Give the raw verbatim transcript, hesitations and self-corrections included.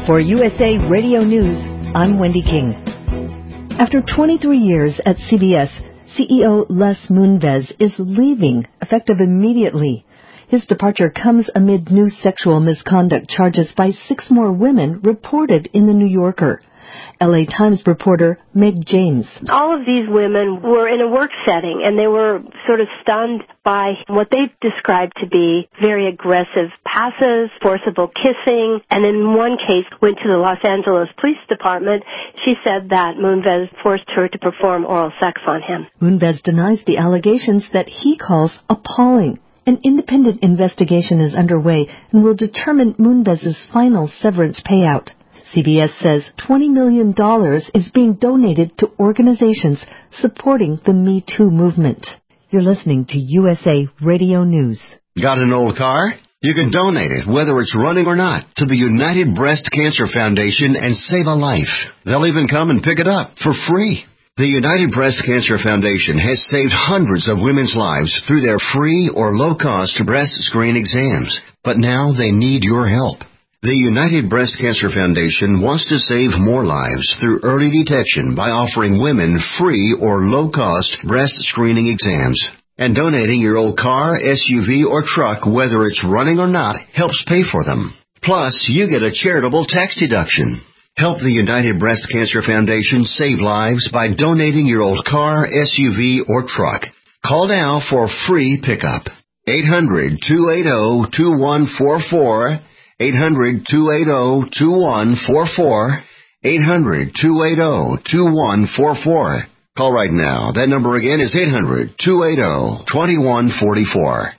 For U S A Radio News, I'm Wendy King. After twenty-three years at C B S, C E O Les Moonves is leaving, effective immediately. His departure comes amid new sexual misconduct charges by six more women reported in The New Yorker. L A Times reporter Meg James. All of these women were in a work setting, and they were sort of stunned by what they described to be very aggressive passes, forcible kissing, and in one case went to the Los Angeles Police Department. She said that Moonves forced her to perform oral sex on him. Moonves denies the allegations that he calls appalling. An independent investigation is underway and will determine Moonves' final severance payout. C B S says twenty million dollars is being donated to organizations supporting the Me Too movement. You're listening to U S A Radio News. Got an old car? You can donate it, whether it's running or not, to the United Breast Cancer Foundation and save a life. They'll even come and pick it up for free. The United Breast Cancer Foundation has saved hundreds of women's lives through their free or low-cost breast screen exams. But now they need your help. The United Breast Cancer Foundation wants to save more lives through early detection by offering women free or low-cost breast screening exams. And donating your old car, S U V, or truck, whether it's running or not, helps pay for them. Plus, you get a charitable tax deduction. Help the United Breast Cancer Foundation save lives by donating your old car, S U V, or truck. Call now for free pickup. eight hundred, two eight zero, two one four four. eight hundred, two eight zero, two one four four. eight hundred, two eight zero, two one four four. Call right now. That number again is eight hundred, two eight zero, two one four four.